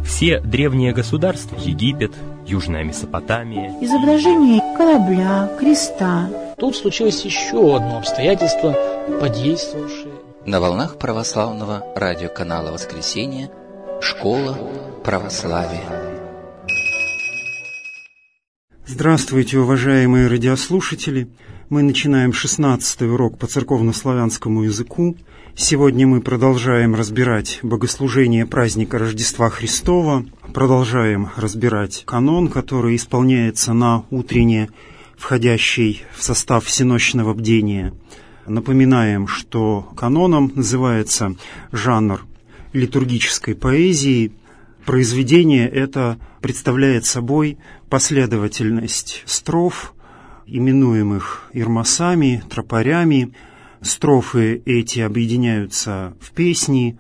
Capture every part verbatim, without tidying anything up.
Все древние государства, Египет, Южная Месопотамия, изображение корабля, креста. Тут случилось еще одно обстоятельство, подействовавшее. На волнах православного радиоканала «Воскресенье» «Школа православия». Здравствуйте, уважаемые радиослушатели! Мы начинаем шестнадцатый урок по церковнославянскому языку. Сегодня мы продолжаем разбирать богослужение праздника Рождества Христова, продолжаем разбирать канон, который исполняется на утренне входящий в состав всенощного бдения. Напоминаем, что каноном называется жанр литургической поэзии. Произведение это представляет собой последовательность строф, именуемых ирмосами, тропарями. Строфы эти объединяются в песни.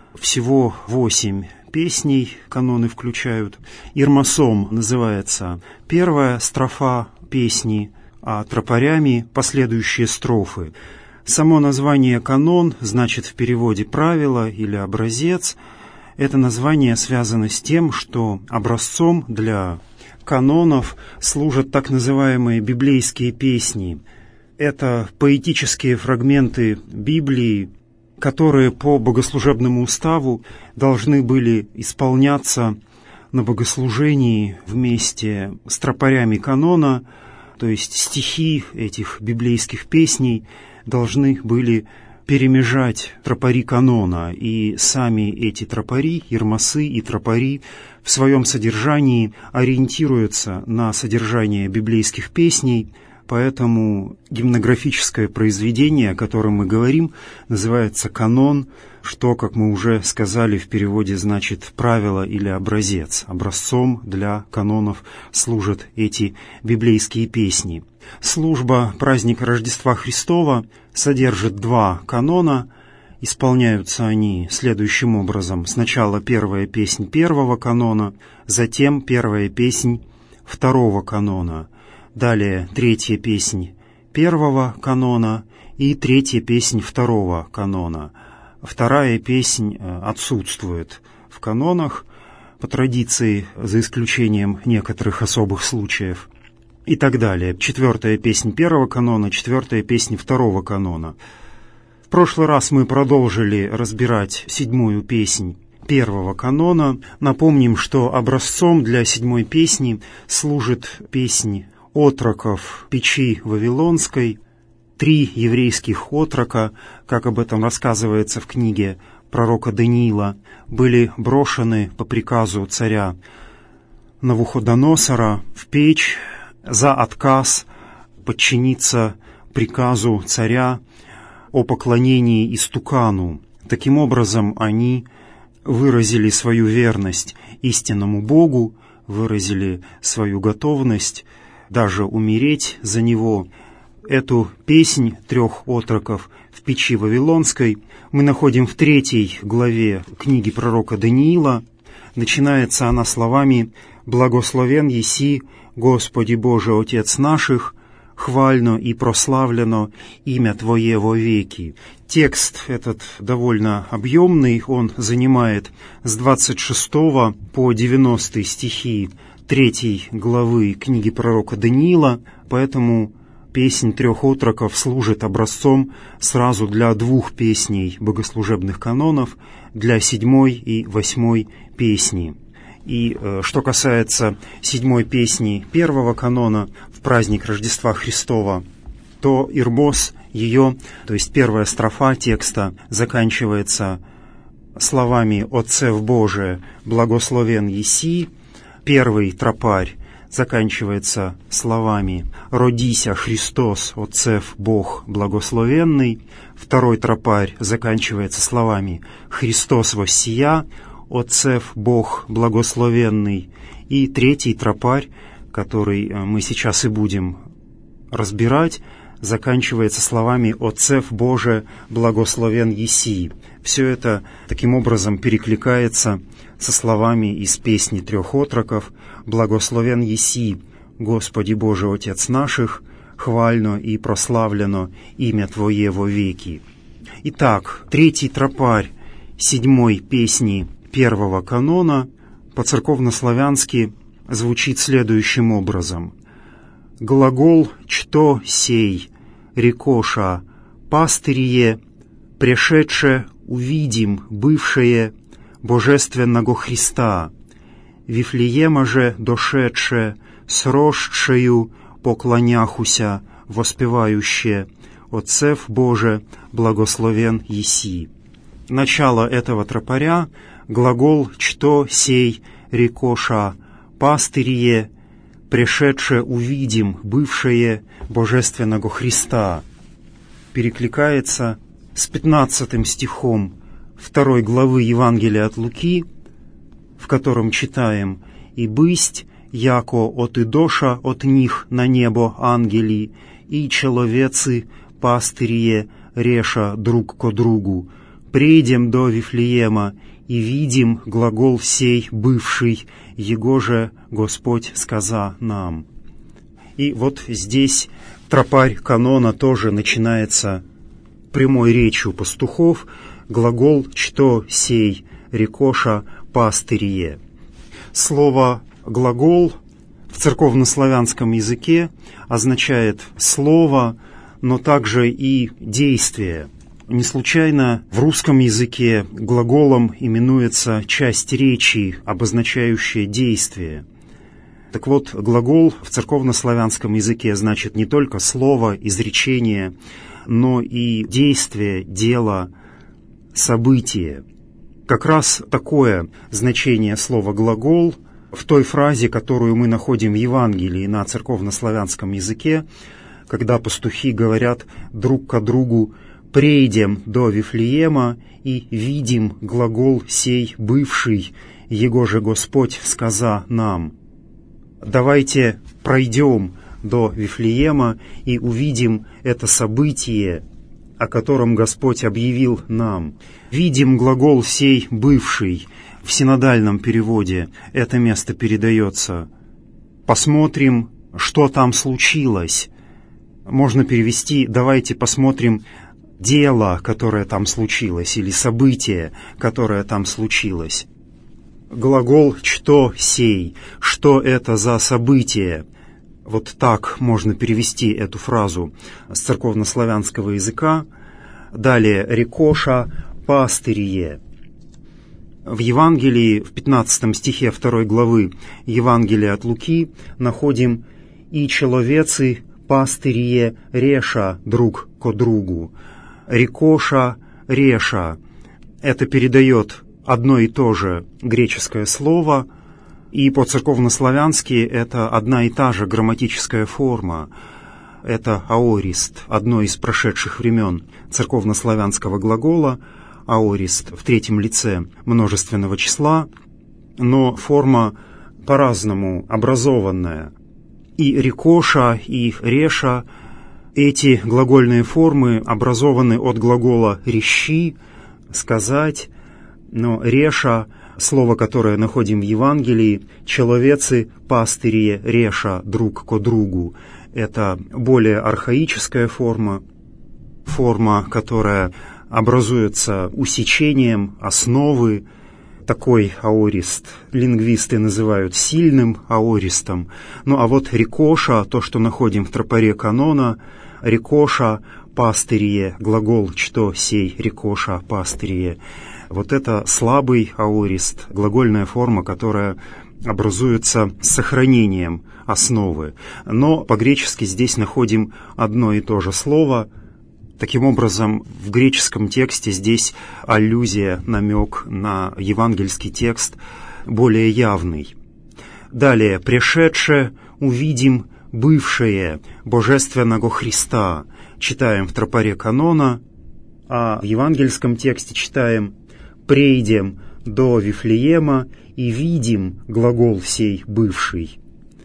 Всего восемь песней каноны включают. Ирмосом называется первая строфа песни, а тропарями последующие строфы. Само название «канон» значит в переводе «правило» или «образец». Это название связано с тем, что образцом для канонов служат так называемые библейские песни. Это поэтические фрагменты Библии, которые по богослужебному уставу должны были исполняться на богослужении вместе с тропарями канона, то есть стихи этих библейских песней должны были перемежать тропари канона, и сами эти тропари, ирмосы и тропари в своем содержании ориентируются на содержание библейских песней, поэтому гимнографическое произведение, о котором мы говорим, называется канон, что, как мы уже сказали, в переводе значит «правило» или «образец». Образцом для канонов служат эти библейские песни. Служба праздника Рождества Христова содержит два канона. Исполняются они следующим образом. Сначала первая песнь первого канона, затем первая песнь второго канона. Далее третья песнь первого канона и третья песнь второго канона. Вторая песнь отсутствует в канонах по традиции, за исключением некоторых особых случаев. И так далее. Четвертая песнь первого канона, четвертая песнь второго канона. В прошлый раз мы продолжили разбирать седьмую песнь первого канона. Напомним, что образцом для седьмой песни служит песнь отроков печи Вавилонской. Три еврейских отрока, как об этом рассказывается в книге пророка Даниила, были брошены по приказу царя Навуходоносора в печь за отказ подчиниться приказу царя о поклонении истукану. Таким образом, они выразили свою верность истинному Богу, выразили свою готовность даже умереть за Него. Эту песнь трех отроков в печи Вавилонской мы находим в третьей главе книги пророка Даниила. Начинается она словами «Благословен еси, Господи Боже, Отец наших, хвально и прославлено имя Твое во веки». Текст этот довольно объемный, он занимает с двадцать шестого по девяностый стихи третьей главы книги пророка Даниила, поэтому песнь трех отроков служит образцом сразу для двух песней богослужебных канонов, для седьмой и восьмой песни. И э, что касается седьмой песни первого канона в праздник Рождества Христова, то ирмос ее, то есть первая строфа текста, заканчивается словами «Отцев Боже, благословен еси». Первый тропарь заканчивается словами «Родися Христос, Отцев Бог благословенный». Второй тропарь заканчивается словами «Христос воссия, Отцев Бог благословенный». И третий тропарь, который мы сейчас и будем разбирать, заканчивается словами «Отцев Боже благословен еси». Все это таким образом перекликается со словами из песни трех отроков «Благословен еси, Господи Боже Отец наших, хвально и прославлено имя Твое во веки». Итак, третий тропарь седьмой песни первого канона по-церковнославянски звучит следующим образом. Глагол «что сей», рекоша, пастырье, пришедше увидим бывшее Божественного Христа, Вифлеема же дошедше, сросшею поклоняхуся, воспевающе, Отцев Боже, благословен еси. Начало этого тропаря — глагол «что сей», рекоша, пастырье, пришедше увидим бывшее Божественного Христа, перекликается с пятнадцатым стихом второй главы Евангелия от Луки, в котором читаем «И бысть, яко от идоша от них на небо ангели, и человецы, пастырье, реша друг ко другу, придем до Вифлеема, и видим глагол сей бывший, его же Господь сказа нам». И вот здесь тропарь канона тоже начинается прямой речью пастухов, глагол «что сей», рекоша, пастырье. Слово «глагол» в церковнославянском языке означает «слово», но также и «действие». Не случайно в русском языке глаголом именуется часть речи, обозначающая действие. Так вот, глагол в церковнославянском языке значит не только слово, изречение, но и действие, дело, событие. Как раз такое значение слова «глагол» в той фразе, которую мы находим в Евангелии на церковнославянском языке, когда пастухи говорят друг ко другу: «Прейдем до Вифлеема и видим глагол сей бывший, его же Господь сказа нам». Давайте пройдем до Вифлеема и увидим это событие, о котором Господь объявил нам. Видим глагол сей бывший. В синодальном переводе это место передается. Посмотрим, что там случилось. Можно перевести «давайте посмотрим дело, которое там случилось», или событие, которое там случилось. Глагол «что сей», что это за событие. Вот так можно перевести эту фразу с церковнославянского языка. Далее «рекоша», «пастырье». В Евангелии, в пятнадцатом стихе второй главы Евангелия от Луки находим «и человецы, пастырье, реша друг ко другу». «Рекоша», «реша» — это передает одно и то же греческое слово, и по-церковнославянски это одна и та же грамматическая форма. Это аорист, одно из прошедших времен церковнославянского глагола, аорист в третьем лице множественного числа, но форма по-разному образованная. И рекоша, и реша — эти глагольные формы образованы от глагола «рещи», «сказать», но «реша», слово, которое находим в Евангелии, «человецы, пастырье, реша друг ко другу», это более архаическая форма, форма, которая образуется усечением основы. Такой аорист лингвисты называют сильным аористом. Ну а вот рекоша, то, что находим в тропаре канона, рекоша, пастырье, глагол «что сей», рекоша, пастырье. Вот это слабый аорист, глагольная форма, которая образуется с сохранением основы. Но по-гречески здесь находим одно и то же слово. Таким образом, в греческом тексте здесь аллюзия, намек на евангельский текст более явный. Далее, «пришедше увидим бывшее Божественного Христа», читаем в тропаре канона, а в евангельском тексте читаем «прейдем до Вифлеема и видим глагол сей бывший».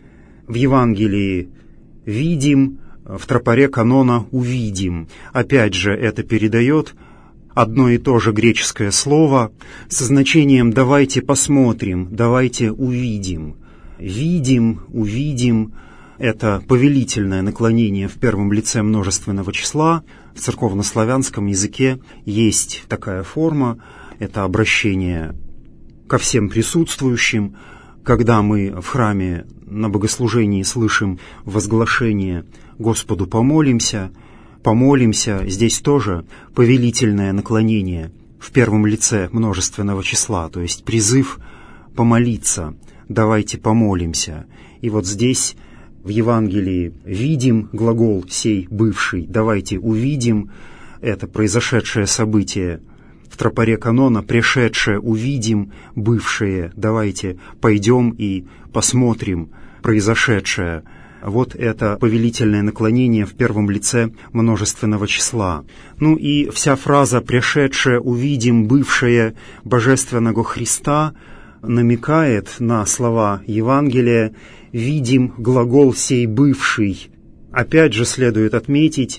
В Евангелии «видим», в тропаре канона «увидим». Опять же, это передает одно и то же греческое слово со значением «давайте посмотрим», «давайте увидим». «Видим», «увидим» — это повелительное наклонение в первом лице множественного числа. В церковнославянском языке есть такая форма, это обращение ко всем присутствующим, когда мы в храме на богослужении слышим возглашение «Господу помолимся», «помолимся», здесь тоже повелительное наклонение в первом лице множественного числа, то есть призыв помолиться, давайте помолимся. И вот здесь в Евангелии видим глагол сей бывший, давайте увидим это произошедшее событие. В тропаре канона «пришедшее увидим бывшее», давайте пойдем и посмотрим произошедшее. Вот это повелительное наклонение в первом лице множественного числа. Ну и вся фраза «пришедшее увидим бывшее Божественного Христа» намекает на слова Евангелия «видим глагол сей бывший». Опять же следует отметить,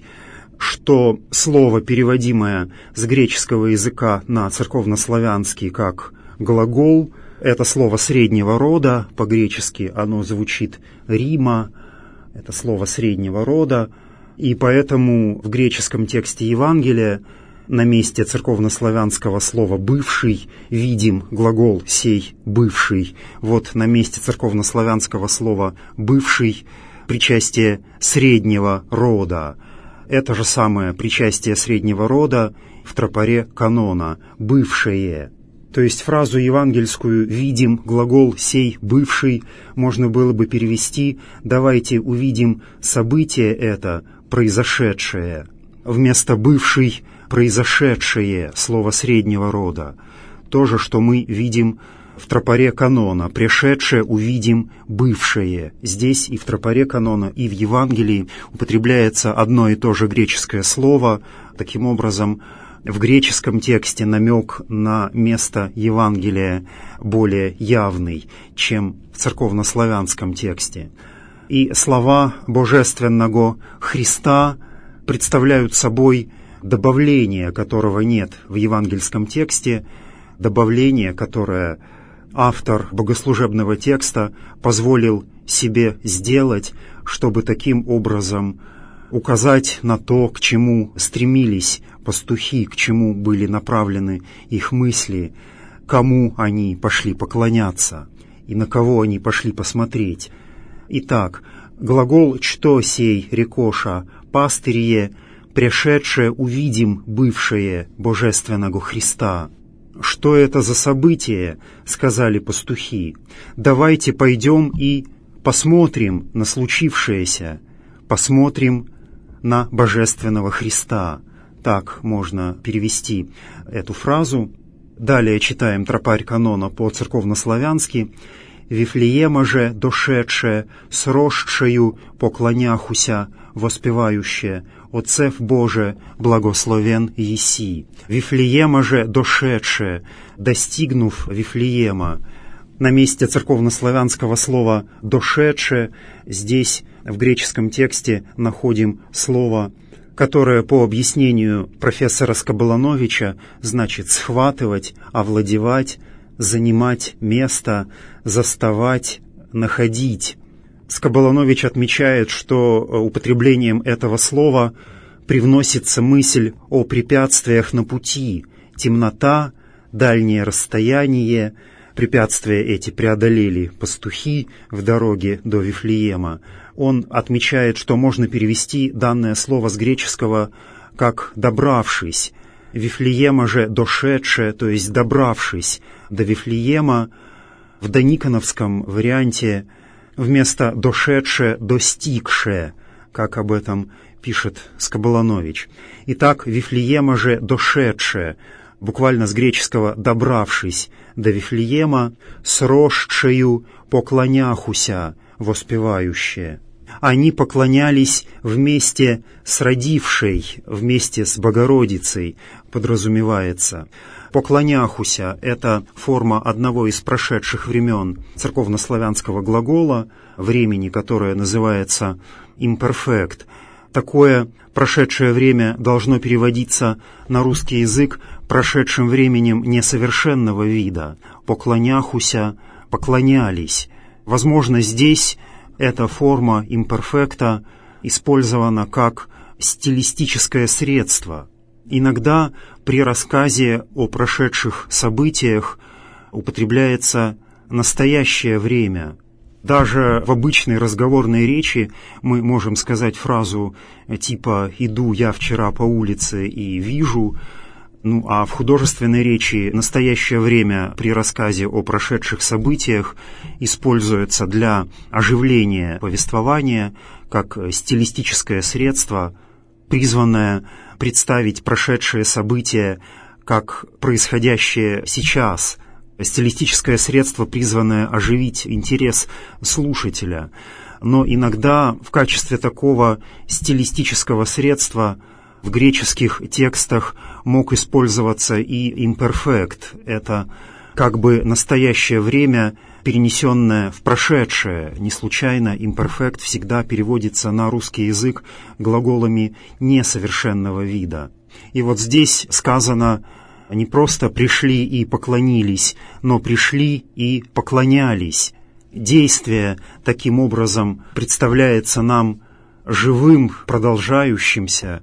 что слово, переводимое с греческого языка на церковнославянский как глагол, это слово среднего рода, по-гречески оно звучит «рима», это слово среднего рода, и поэтому в греческом тексте Евангелия на месте церковнославянского слова «бывший» видим глагол «сей бывший». Вот на месте церковнославянского слова «бывший» причастие среднего рода. Это же самое причастие среднего рода в тропаре канона «бывшее». То есть фразу евангельскую «видим глагол сей бывший» можно было бы перевести «давайте увидим событие это, произошедшее». Вместо «бывший» произошедшее, слово среднего рода. То же, что мы видим в тропаре канона, пришедшее увидим бывшее. Здесь и в тропаре канона, и в Евангелии употребляется одно и то же греческое слово. Таким образом, в греческом тексте намек на место Евангелия более явный, чем в церковнославянском тексте. И слова Божественного Христа представляют собой добавление, которого нет в евангельском тексте, добавление, которое автор богослужебного текста позволил себе сделать, чтобы таким образом указать на то, к чему стремились пастухи, к чему были направлены их мысли, кому они пошли поклоняться и на кого они пошли посмотреть. Итак, глагол «что сей рекоша пастырье, пришедшее увидим бывшее Божественного Христа». «Что это за событие?» — сказали пастухи. «Давайте пойдем и посмотрим на случившееся, посмотрим на Божественного Христа». Так можно перевести эту фразу. Далее читаем тропарь канона по-церковнославянски. «Вифлеема же дошедше, сросшею поклоняхуся, воспевающе, Отцев Боже, благословен еси». Вифлеема же дошедше, достигнув Вифлеема. На месте церковнославянского слова «дошедше» здесь в греческом тексте находим слово, которое по объяснению профессора Скобелановича значит «схватывать», «овладевать», «занимать место», «заставать», «находить». Скобеланович отмечает, что употреблением этого слова привносится мысль о препятствиях на пути, темнота, дальнее расстояние. Препятствия эти преодолели пастухи в дороге до Вифлеема. Он отмечает, что можно перевести данное слово с греческого как «добравшись». Вифлеема же дошедше, то есть добравшись до Вифлеема. В дониконовском варианте вместо «дошедше» «достигше», как об этом пишет Скобеланович. Итак, Вифлеема же дошедше, буквально с греческого «добравшись до Вифлеема, сросшею поклоняхуся, воспевающее». Они поклонялись вместе с родившей, вместе с Богородицей, подразумевается. Поклоняхуся — это форма одного из прошедших времен церковнославянского глагола, времени, которое называется имперфект. Такое прошедшее время должно переводиться на русский язык прошедшим временем несовершенного вида. Поклоняхуся — поклонялись. Возможно, здесь эта форма имперфекта использована как стилистическое средство. Иногда при рассказе о прошедших событиях употребляется настоящее время. Даже в обычной разговорной речи мы можем сказать фразу типа «иду я вчера по улице и вижу», ну а в художественной речи настоящее время при рассказе о прошедших событиях используется для оживления повествования как стилистическое средство, призванное представить прошедшие события как происходящее сейчас, стилистическое средство, призванное оживить интерес слушателя. Но иногда в качестве такого стилистического средства в греческих текстах мог использоваться и имперфект. Это как бы настоящее время, перенесенное в прошедшее. Не случайно имперфект всегда переводится на русский язык глаголами несовершенного вида. И вот здесь сказано не просто «пришли и поклонились», но «пришли и поклонялись». Действие таким образом представляется нам живым, продолжающимся,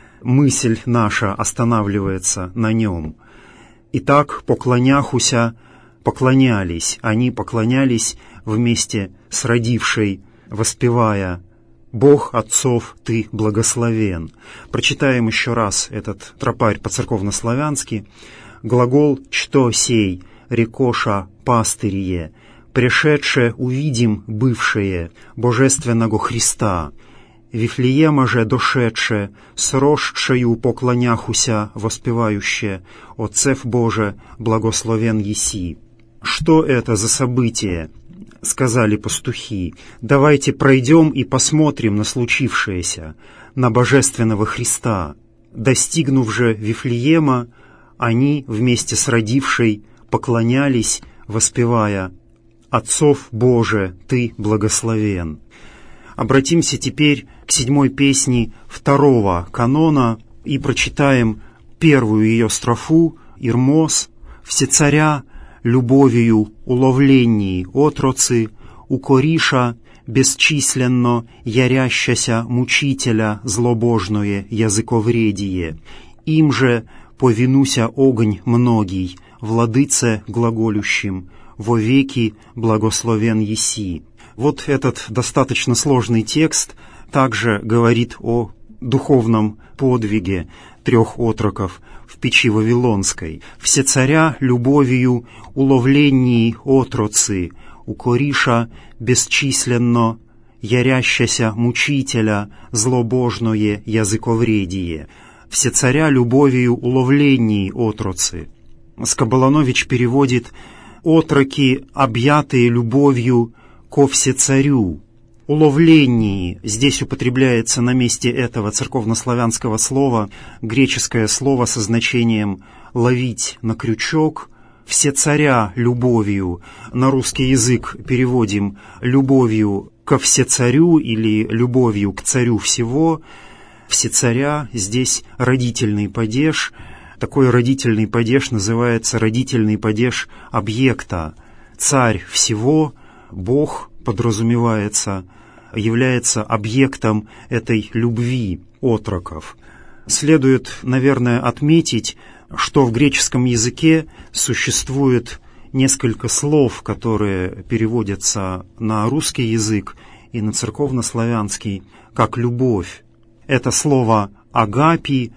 мысль наша останавливается на нем. Итак, поклоняхуся поклонялись, они поклонялись вместе с родившей, воспевая «Бог отцов, ты благословен». Прочитаем еще раз этот тропарь по-церковнославянски. Глагол «что сей, рекоша пастырие», «пришедше увидим бывшее божественного Христа». Вифлеема же дошедше, сросшею поклоняхуся воспевающе, Отцев Боже, благословен еси. Что это за событие? Сказали пастухи. Давайте пройдем и посмотрим на случившееся, на божественного Христа. Достигнув же Вифлеема, они вместе с родившей поклонялись, воспевая «Отцов Боже, ты благословен». Обратимся теперь к седьмой песне второго канона и прочитаем первую ее строфу «Ирмос, всецаря, любовью уловленній отроци, укоріша, бесчисленно ярящася мучителя злобожное языковредие, им же повинуся огонь многий, владыце глаголющим, вовеки благословен еси». Вот этот достаточно сложный текст также говорит о духовном подвиге трех отроков в печи Вавилонской. «Всецаря любовью уловленній отроци, укоріша бесчисленно ярящася мучителя злобожное языковредие». «Всецаря любовью уловленій отроци». Скоболанович переводит «отроки, объятые любовью ко всецарю». Уловлении здесь употребляется на месте этого церковнославянского слова греческое слово со значением «ловить на крючок». «Всецаря любовью» на русский язык переводим «любовью ко всецарю» или «любовью к царю всего». «Всецаря» здесь родительный падеж. Такой родительный падеж называется родительный падеж объекта. Царь всего, Бог подразумевается, является объектом этой любви отроков. Следует, наверное, отметить, что в греческом языке существует несколько слов, которые переводятся на русский язык и на церковнославянский как «любовь». Это слово «агапи»,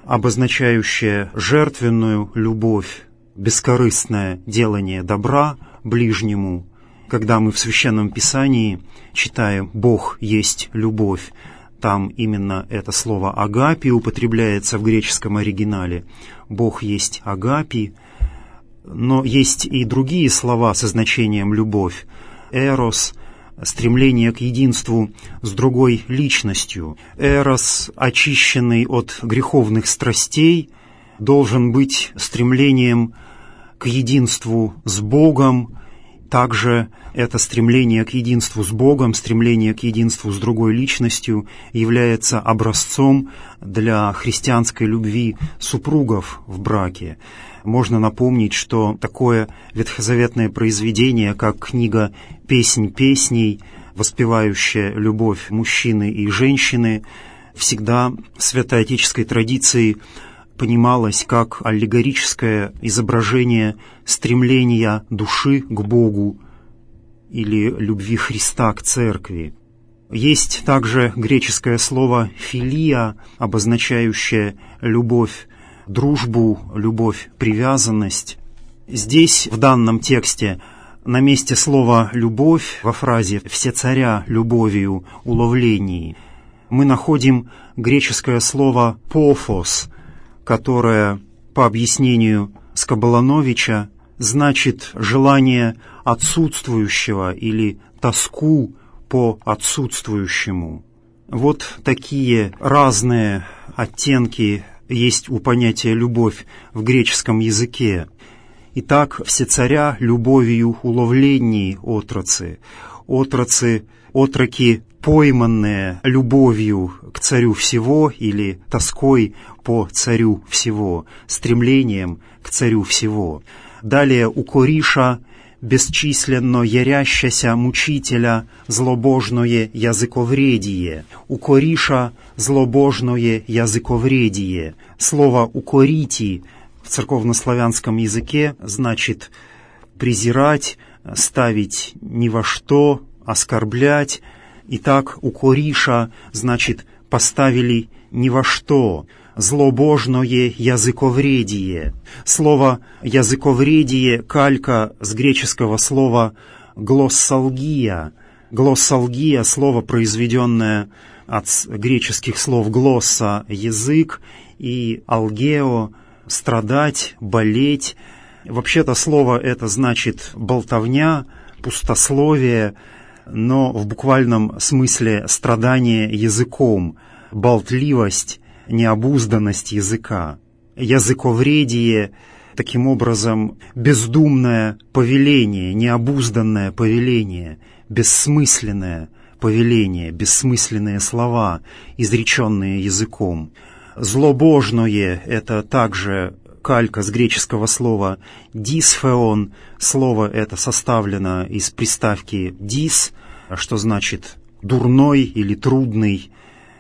обозначающее жертвенную любовь, бескорыстное делание добра ближнему. Когда мы в Священном Писании читаем «Бог есть любовь», там именно это слово «агапи» употребляется в греческом оригинале. «Бог есть агапи», но есть и другие слова со значением «любовь». «Эрос» — стремление к единству с другой личностью. «Эрос», очищенный от греховных страстей, должен быть стремлением к единству с Богом. Также это стремление к единству с Богом, стремление к единству с другой личностью является образцом для христианской любви супругов в браке. Можно напомнить, что такое ветхозаветное произведение, как книга «Песнь песней», воспевающая любовь мужчины и женщины, всегда в святоотеческой традиции понималось как аллегорическое изображение стремления души к Богу или любви Христа к Церкви. Есть также греческое слово «филия», обозначающее любовь, дружбу, любовь, привязанность. Здесь, в данном тексте, на месте слова «любовь» во фразе «все царя любовью уловлении» мы находим греческое слово «пофос», которое, по объяснению Скоболановича, значит желание отсутствующего или тоску по отсутствующему. Вот такие разные оттенки есть у понятия «любовь» в греческом языке. Итак, все царя любовью уловлении отроцы, отроцы, отроки, пойманные любовью к царю всего или тоской по царю всего, стремлением к царю всего. Далее у кориша бесчисленно ярящася мучителя злобожное языковредие. У кориша злобожное языковредие. Слово «укорити» в церковнославянском языке значит презирать, ставить ни во что, оскорблять. Итак, у кориша значит поставили ни во что. Злобожное языковредие. Слово «языковредие» калька с греческого слова «глоссалгия». Глоссалгия — слово, произведенное от греческих слов «глосса» — язык и «алгео» — страдать, болеть. Вообще-то слово это значит болтовня, пустословие, но в буквальном смысле страдание языком, болтливость, необузданность языка. Языковредие, таким образом, бездумное повеление, необузданное повеление, бессмысленное повеление, бессмысленные слова, изреченные языком. Злобожное — это также калька с греческого слова «дисфеон». Слово это составлено из приставки «дис», что значит «дурной» или «трудный».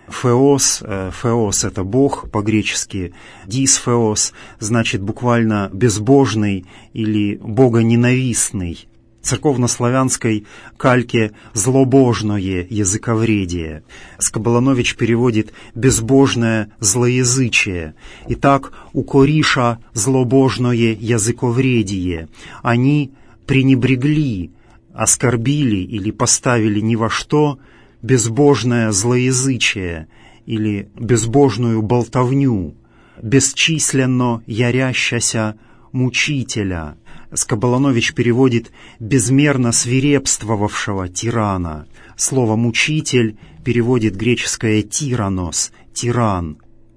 Феос, феос — это Бог по-гречески, дисфеос значит буквально безбожный или богоненавистный. В церковнославянской кальке злобожное языковредие. Скоболанович переводит безбожное злоязычие. Итак, у кориша злобожное языковредие. Они пренебрегли, оскорбили или поставили ни во что безбожное злоязычие или безбожную болтовню, бесчисленно ярящася мучителя. Скоболанович переводит «безмерно свирепствовавшего тирана». Слово «мучитель» переводит греческое «тиранос», «тиран».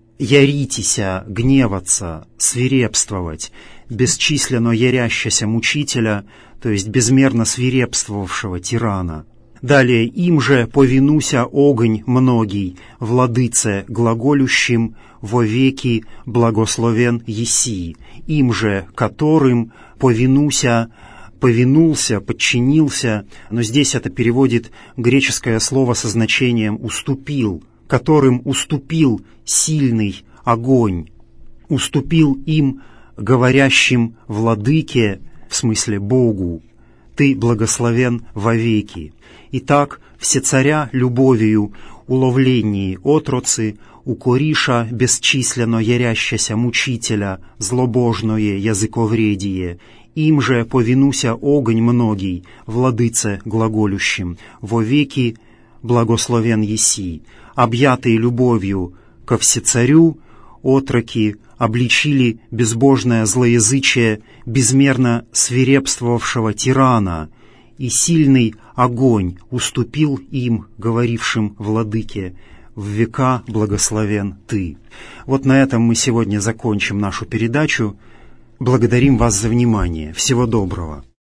«Яритеся», «гневаться», «свирепствовать», бесчисленно ярящася мучителя, то есть безмерно свирепствовавшего тирана. Далее «им же повинуся огонь многий, владыце глаголющим, вовеки благословен еси, им же которым повинуся, повинулся, подчинился», но здесь это переводит греческое слово со значением «уступил», которым уступил сильный огонь, уступил им, говорящим владыке, в смысле Богу, «ты благословен вовеки». Итак, все царя любовью уловлении отроцы, у кориша бесчисленно ярящася мучителя злобожное языковредие, им же повинуся огонь многий, владыце глаголющим, вовеки благословен еси. Объятые любовью ко всецарю, отроки обличили безбожное злоязычие безмерно свирепствовавшего тирана, и сильный огонь уступил им, говорившим владыке, в века благословен ты. Вот на этом мы сегодня закончим нашу передачу. Благодарим вас за внимание. Всего доброго.